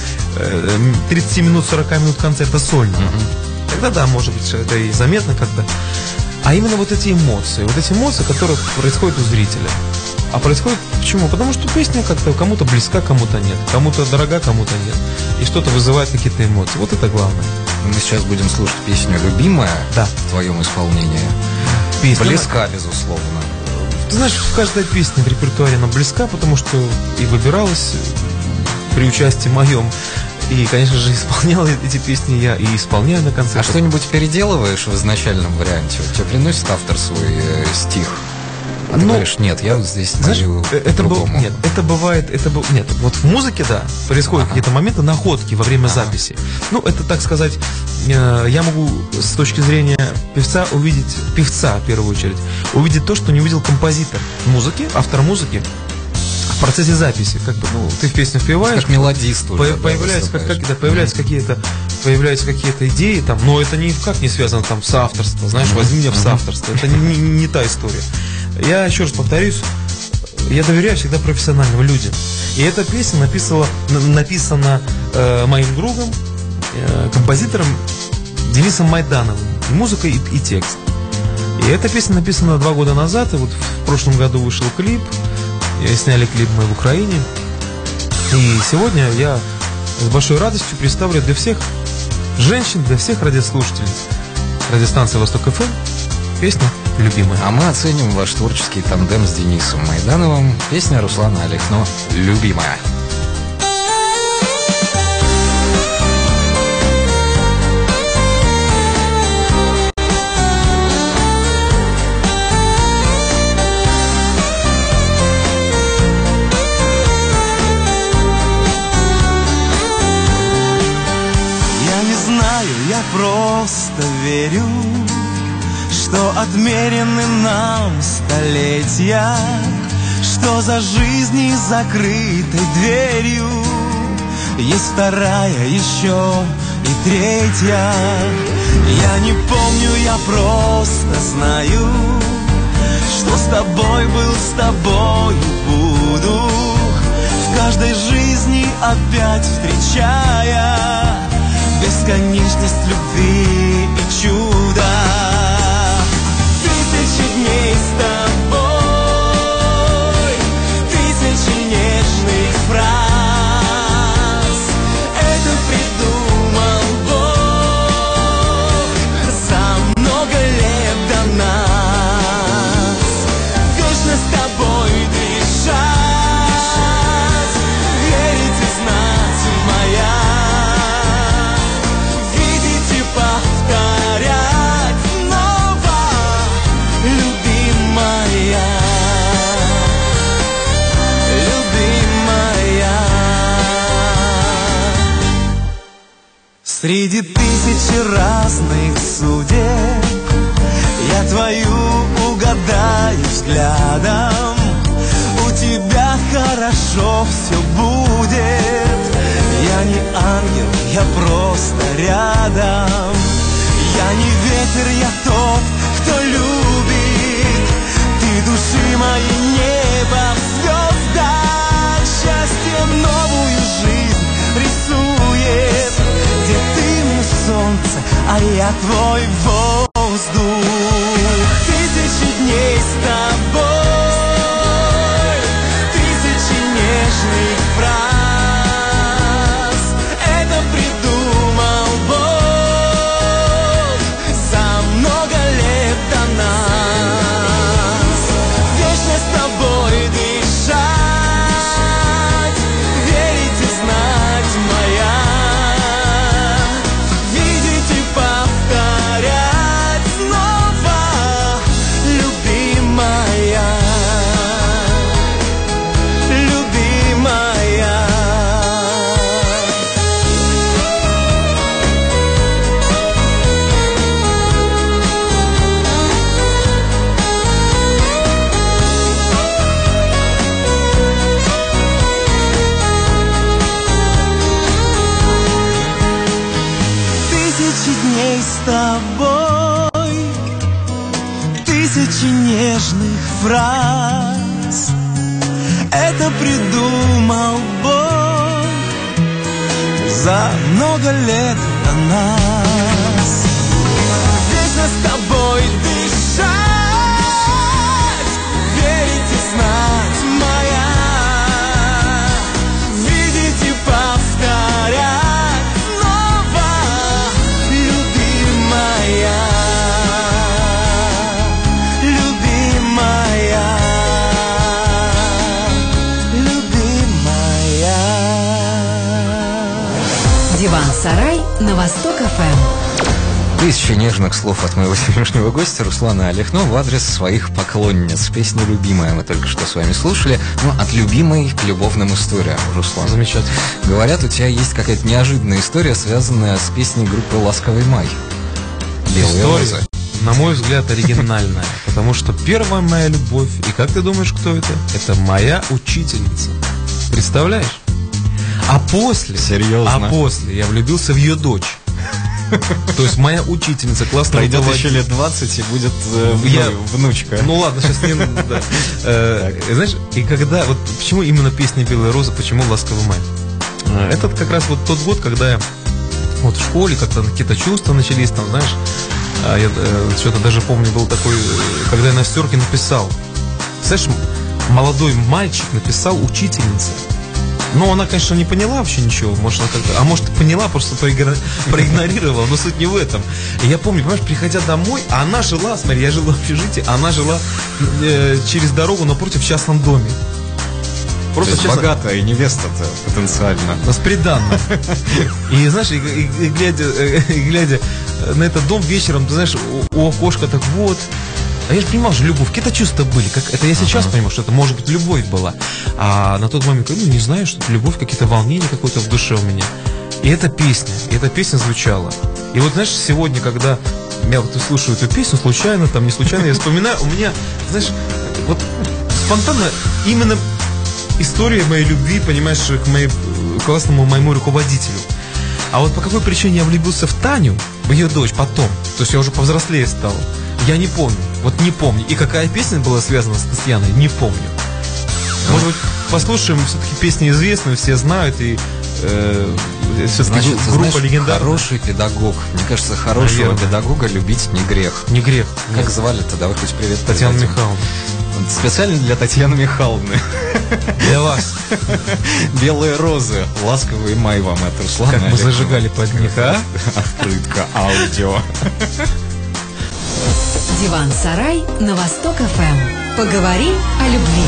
30 минут, 40 минут концерта сольного. Тогда, да, может быть, это и заметно как-то. А именно вот эти эмоции, которые происходят у зрителя. А происходит почему? Потому что песня как-то кому-то близка, кому-то нет, кому-то дорога, кому-то нет. И что-то вызывает какие-то эмоции. Вот это главное. Мы сейчас будем слушать песню «Любимая», да, в твоем исполнении. Песня близка, безусловно. Ты знаешь, каждая песня в репертуаре, она близка, потому что и выбиралась при участии моем. И, конечно же, исполнял эти песни я и исполняю на концертах. А что-нибудь переделываешь в изначальном варианте? Тебе приносит автор свой стих? А ты говоришь, нет, я вот здесь говорю по-другому. Нет, это бывает, нет, вот в музыке, да, происходят какие-то моменты, находки во время записи. Ну, это, так сказать, я могу с точки зрения певца увидеть, певца в первую очередь, увидеть то, что не увидел композитор музыки, автор музыки в процессе записи. Как бы, ну, ты в песню впеваешь, как мелодист уже, появляются какие-то идеи, там, но это никак не связано там с авторством, знаешь, возьми меня в соавторство. Это не та история. Я еще раз повторюсь, я доверяю всегда профессиональным людям. И эта песня написана моим другом, композитором Денисом Майдановым. И музыка, и текст. И эта песня написана 2 года назад, и вот в прошлом году вышел клип. Сняли клип мы в Украине. И сегодня я с большой радостью представлю для всех женщин, для всех радиослушателей радиостанции «Восток ФМ» песню «Любимая». А мы оценим ваш творческий тандем с Денисом Майдановым. Песня Руслана Алехно «Любимая». Я просто верю, что отмерены нам столетия, что за жизнью закрытой дверью есть вторая еще и третья. Я не помню, я просто знаю, что с тобой был, с тобою буду, в каждой жизни опять встречая бесконечность любви и чуда. 1000 дней с тобой, 1000 нежных фраз. Это придумал Бог за много лет до нас. Вечно с тобой дышать, верить и знать, моя. Среди 1000 разных судеб я твою угадаю взглядом. У тебя хорошо все будет. Я не ангел, я просто рядом. Я не ветер, я тот, кто любит. Ты души моей, небо в звездах. Счастье новую жизнь рисует, где ты мне солнце, а я твой воздух. 1000 дней с тобой, 1000 нежных фраз. Это придумал Бог за много лет до нас. Вечно с тобой дышать, верить и знать, моя. Видеть и повторять снова, любимая, любимая. Тысячи дней с тобой, 1000 нежных фраз. Это придумал Бог за много лет до нас. Вечно с тобой дышать, верить и знать, моя. Видеть и повторять снова, любимая, любимая, любимая. Диван-сарай на Восток ФМ. Тысячи нежных слов от моего сегодняшнего гостя Руслана Алихно в адрес своих поклонниц. Песня «Любимая» мы только что с вами слушали. Ну, от любимой к любовным историям, Руслан. Замечательно. Говорят, у тебя есть какая-то неожиданная история, связанная с песней группы «Ласковый май». «Белые розы». На мой взгляд, оригинальная. Потому что первая моя любовь, и как ты думаешь, кто это? Это моя учительница. Представляешь? А после... Серьезно? А после я влюбился в ее дочь. То есть моя учительница классная. Пройдет еще лет 20 и будет внучка. Ну ладно, сейчас не... Знаешь, и когда... Вот почему именно песня «Белая роза», почему «Ласковый май»? Это как раз вот тот год, когда я вот в школе как-то какие-то чувства начались, там, знаешь, я что-то даже помню, был такой, когда я на стерке написал. Знаешь, молодой мальчик написал учительнице. Ну, она, конечно, не поняла вообще ничего, может, она как-то, а может, поняла, просто проигнорировала, но суть не в этом. И я помню, понимаешь, приходя домой, а она жила, смотри, я жил в общежитии, она жила через дорогу напротив в частном доме. Просто честно, богатая невеста-то потенциально. С приданным. И знаешь, и глядя на этот дом вечером, ты знаешь, у окошка так вот. А я же понимал, что любовь, какие-то чувства были. Как, это я сейчас понимаю, что это может быть любовь была. А на тот момент, ну не знаю, что это любовь, какие-то волнения какое-то в душе у меня. И эта песня звучала. И вот знаешь, сегодня, когда я вот слушаю эту песню, случайно, там, не случайно, я вспоминаю, у меня, знаешь, вот спонтанно именно история моей любви, понимаешь, к классному моему руководителю. А вот по какой причине я влюбился в Таню, в ее дочь, потом, то есть я уже повзрослее стал, я не помню, вот не помню. И какая песня была связана с Татьяной, не помню. Может быть, послушаем, все-таки песни известные, все знают, и все-таки группа легендарная. Хороший педагог. Мне кажется, хорошего педагога любить не грех. Не грех. Как звали-то? Давай хоть привет. Татьяна Михайловна. Специально для Татьяны Михайловны. Для вас. «Белые розы». «Ласковый май» вам от Руслана. Как мы зажигали под них, а? Открытка аудио. Диван-сарай на Восток ФМ. Поговорим о любви.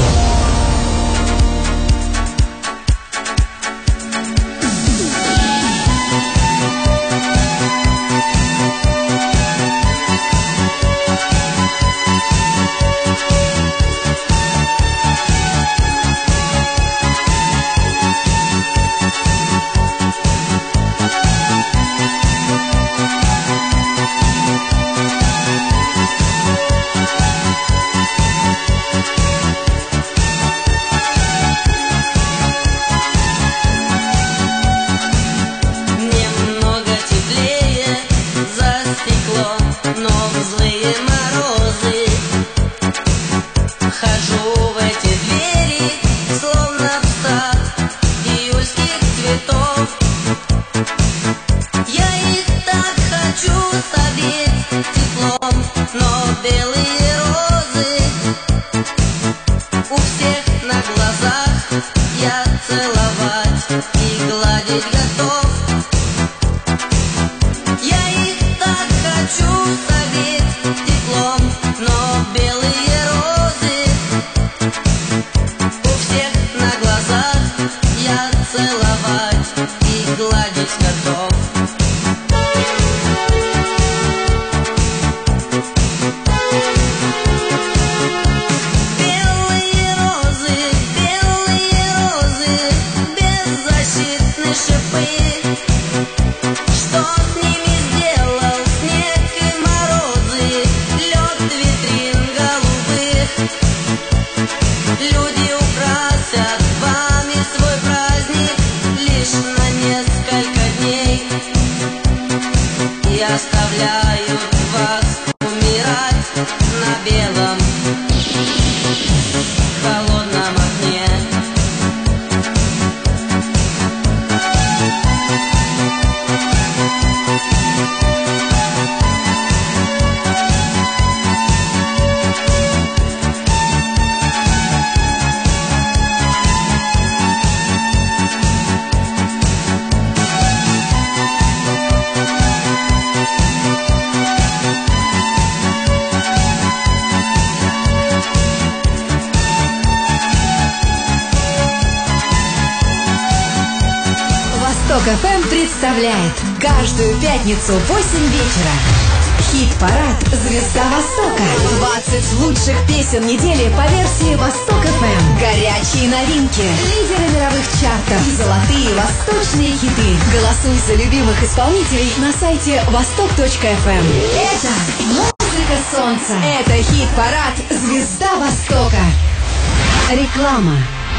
Восток ФМ представляет каждую пятницу в 8 вечера хит-парад «Звезда Востока». 20 лучших песен недели по версии Восток ФМ. Горячие новинки, лидеры мировых чартов и золотые восточные хиты. Голосуй за любимых исполнителей на сайте восток.фм. Это музыка солнца. Это хит-парад «Звезда Востока». Реклама.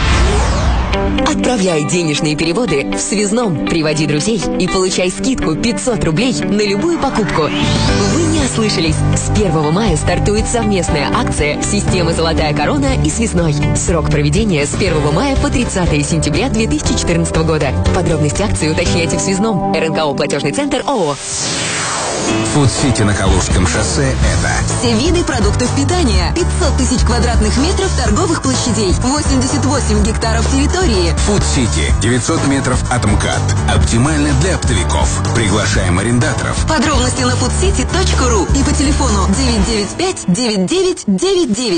Отправляй денежные переводы в Связном, приводи друзей и получай скидку 500 рублей на любую покупку. Вы не ослышались. С 1 мая стартует совместная акция системы «Золотая корона» и «Связной». Срок проведения с 1 мая по 30 сентября 2014 года. Подробности акции уточняйте в Связном. РНКО «Платежный центр» ООО. Фуд-сити на Калужском шоссе – это все виды продуктов питания, 500 тысяч квадратных метров торговых площадей, 88 гектаров территории. Фуд-сити, 900 метров от МКАД. Оптимально для оптовиков. Приглашаем арендаторов. Подробности на foodcity.ru и по телефону 995-9999.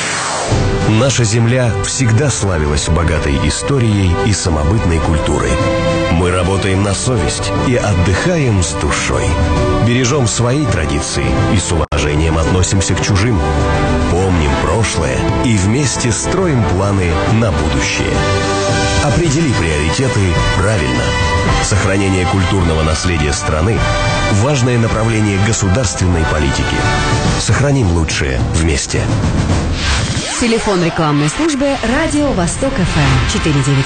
Наша земля всегда славилась богатой историей и самобытной культурой. Мы работаем на совесть и отдыхаем с душой. Бережем свои традиции и с уважением относимся к чужим. Помним прошлое и вместе строим планы на будущее. Определи приоритеты правильно. Сохранение культурного наследия страны – важное направление государственной политики. Сохраним лучшее вместе. Телефон рекламной службы «Радио Восток ФМ»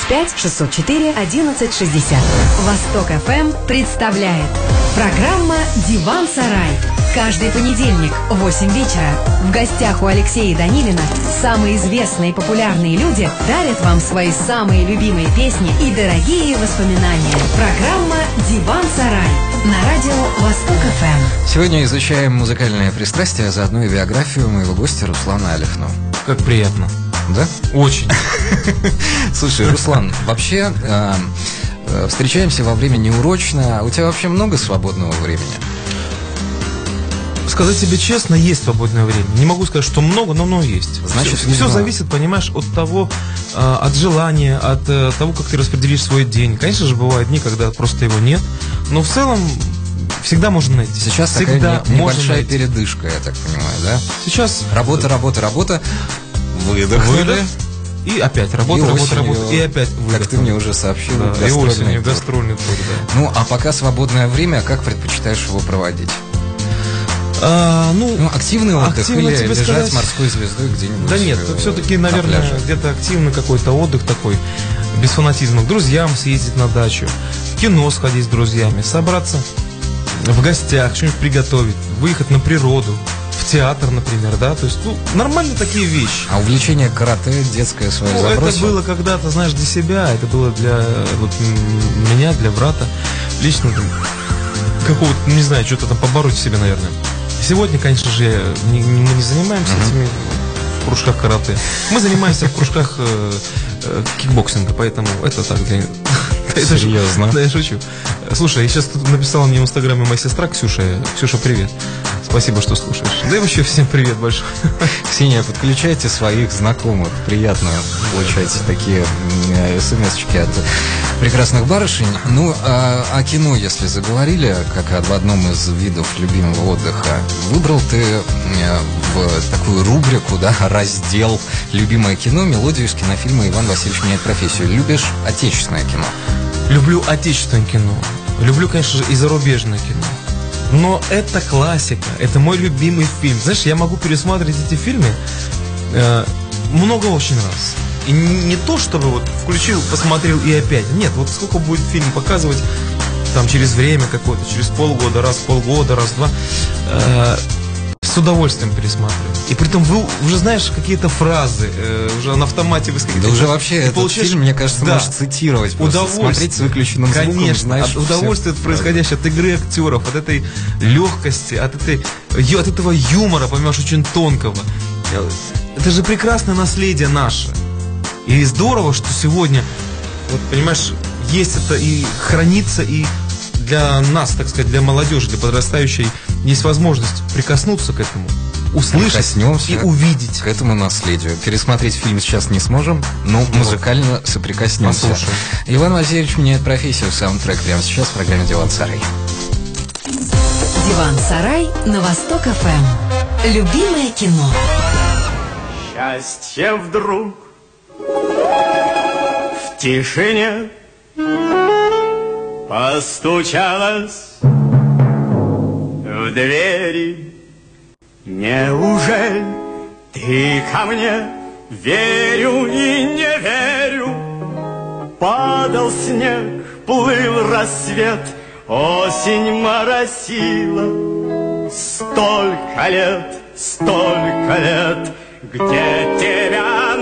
495-604-1160. Восток ФМ представляет программа «Диван-сарай». Каждый понедельник в 8 вечера в гостях у Алексея Данилина самые известные и популярные люди дарят вам свои самые любимые песни и дорогие воспоминания. Программа «Диван-сарай» на радио Восток ФМ. Сегодня изучаем музыкальное пристрастие, а заодно и биографию моего гостя Руслана Алифну. Как приятно. Да? Очень. Слушай, Руслан, вообще встречаемся во время неурочно. У тебя вообще много свободного времени? Сказать тебе честно, есть свободное время. Не могу сказать, что много, но оно есть. Значит, все зависит, понимаешь, от того, от желания, от того, как ты распределишь свой день. Конечно же, бывают дни, когда просто его нет. Но в целом всегда можно найти. Сейчас всегда такая небольшая передышка, я так понимаю, да? Сейчас работа, выдохнули. И опять работа, и опять выдохнули. Как ты мне уже сообщил. Да, и осенью гастрольный тур, да. Ну, а пока свободное время, как предпочитаешь его проводить? Активный отдых или лежать сказать... морской звездой где-нибудь? Да нет, все-таки, наверное, где-то активный какой-то отдых такой, без фанатизма. К друзьям съездить на дачу, в кино сходить с друзьями, собраться в гостях, что-нибудь приготовить, выехать на природу, в театр, например, да, то есть, нормальные такие вещи. А увлечение карате детское свое забросил? Это было когда-то, знаешь, для себя, это было для меня, для брата, лично какого-то, не знаю, что-то там побороть в себе, наверное. Сегодня, конечно же, мы не занимаемся этими в кружках карате. Мы занимаемся в кружках кикбоксинга, поэтому это так для... Серьезно? Да, я шучу. Слушай, я сейчас тут написала мне в инстаграме моя сестра Ксюша. Ксюша, привет. Спасибо, что слушаешь. Да и вообще всем привет большой. Ксения, подключайте своих знакомых. Приятно получать такие смс-очки от прекрасных барышень. Ну, о кино, если заговорили, как об одном из видов любимого отдыха, выбрал ты в такую рубрику, да, раздел «Любимое кино», мелодию из кинофильма «Иван Васильевич меняет профессию». Любишь отечественное кино? Люблю отечественное кино. Люблю, конечно же, и зарубежное кино. Но это классика, это мой любимый фильм. Знаешь, я могу пересматривать эти фильмы много очень раз. И не то, чтобы вот включил, посмотрел и опять. Нет, вот сколько будет фильм показывать там через время какое-то, через полгода, раз в полгода, раз в два. С удовольствием пересматриваю. И при этом вы уже знаешь какие-то фразы, уже на автомате выскакиваете. Да уже вообще этот фильм, мне кажется, можешь цитировать. Смотреть с выключенным звуком. Конечно, от удовольствия от происходящего, от игры актеров, от этой легкости, от этого юмора, понимаешь, очень тонкого. Это же прекрасное наследие наше. И здорово, что сегодня, вот понимаешь, есть это и хранится, и для нас, так сказать, для молодежи, для подрастающей, есть возможность прикоснуться к этому. услышать Коснемся и увидеть. К этому наследию. Пересмотреть фильм сейчас не сможем, но музыкально соприкоснемся. Послушаем. Иван Васильевич меняет профессию. Саундтрек прямо сейчас в программе «Диван-сарай». Диван-сарай на Восток ФМ. Любимое кино. Счастье вдруг в тишине постучалось в двери. Неужели ты ко мне? Верю и не верю. Падал снег, плыл рассвет, осень моросила. Столько лет, где тебя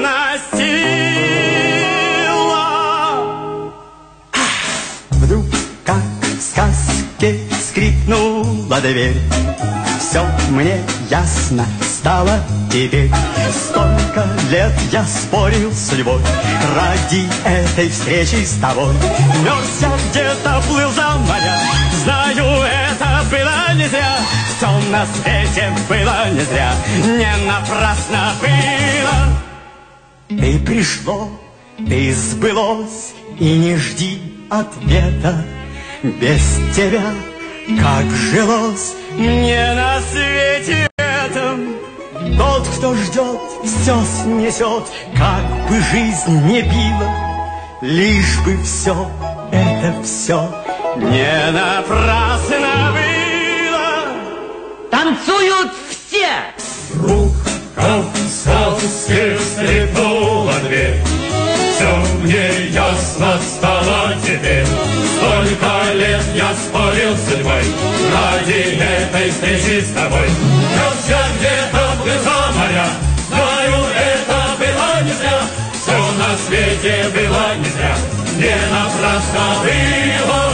носила. Вдруг, как в сказке, скрипнула дверь. Все мне ясно стало теперь. Столько лет я спорил с судьбой ради этой встречи с тобой. Мерз я где-то, плыл за моря. Знаю, это было не зря. Все на свете было не зря. Не напрасно было. Ты пришло, ты сбылось, и не жди ответа. Без тебя как жилось мне на свете этом. Тот, кто ждет, все снесет, как бы жизнь не била. Лишь бы все, это все не напрасно было. Танцуют все! Вдруг, как в сказке, скрипнула дверь. Все мне ясно стало теперь. Столько лет я спорил с судьбой ради этой встречи с тобой. Мерз я где-то, плыл за моря. Знаю, это было не зря. Все на свете было не зря. Не напрасно было.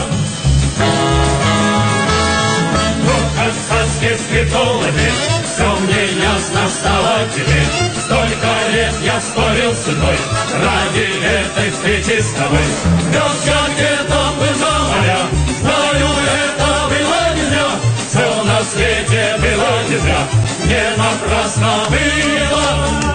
Вдруг от сказки скрипнула дверь. Все мне ясно стало теперь. Столько лет я спорил с судьбой ради этой встречи с тобой. Мерз я где-то, плыл за моря. Знаю, это было не зря. Все на свете было не зря. Не напрасно было.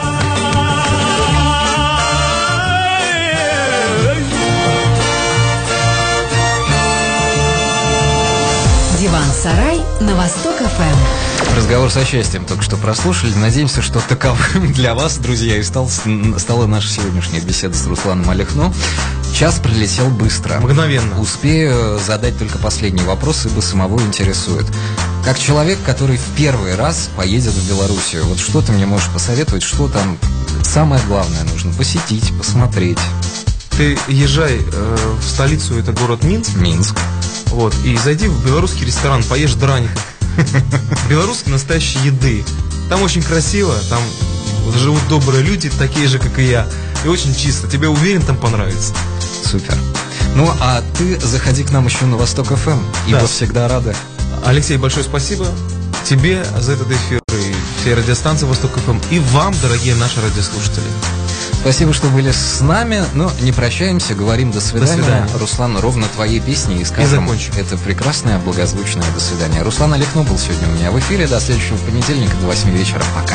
Диван-сарай на Восток ФМ. Разговор со счастьем только что прослушали. Надеемся, что таковым для вас, друзья, и стала наша сегодняшняя беседа с Русланом Алихно. Час пролетел быстро. Мгновенно. Успею задать только последний вопрос, ибо самого интересует. Как человек, который в первый раз поедет в Белоруссию, вот что ты мне можешь посоветовать, что там самое главное нужно посетить, посмотреть? Ты езжай в столицу, это город Минск. Минск. Вот, и зайди в белорусский ресторан, поешь драников. Белорусской настоящей еды. Там очень красиво, там живут добрые люди, такие же, как и я. И очень чисто. Тебе, уверен, там понравится. Супер. Ну, а ты заходи к нам еще на Восток ФМ, ибо всегда рады. Алексей, большое спасибо тебе за этот эфир и всей радиостанции Восток ФМ. И вам, дорогие наши радиослушатели. Спасибо, что были с нами, но не прощаемся, говорим до свидания. До свидания. Руслан, ровно твоей песни и скажем, это прекрасное, благозвучное до свидания. Руслан Алихно был сегодня у меня в эфире. До следующего понедельника, до 8 вечера. Пока.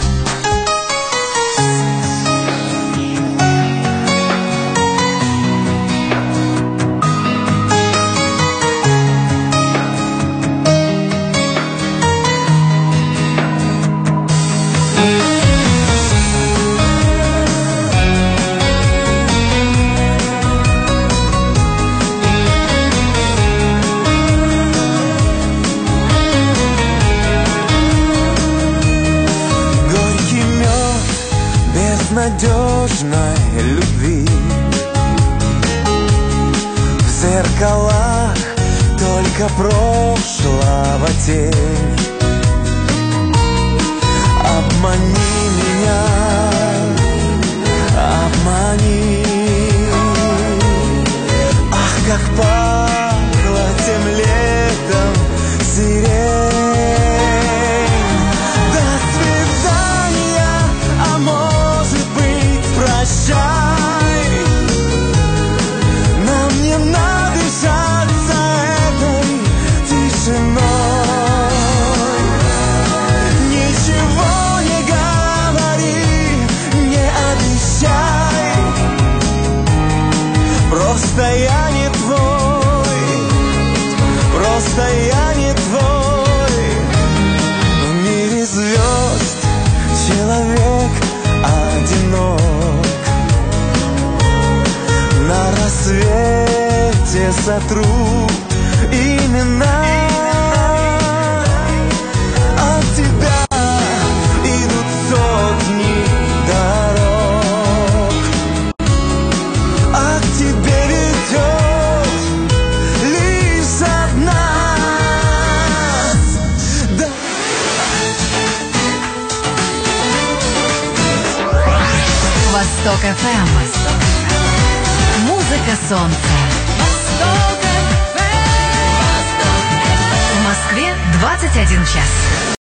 Безнадежной любви. В зеркалах только прошлого тень. Обмани меня, обмани. Ах, как пахло тем летом сирень. До свидания, а может быть, прощай. Нам не надышаться этой тишиной. Ничего сотру имена. От тебя идут сотни дорог, а к тебе ведет лишь одна. Да. Восток ФМ. Музыка солнца. В Москве 21 час.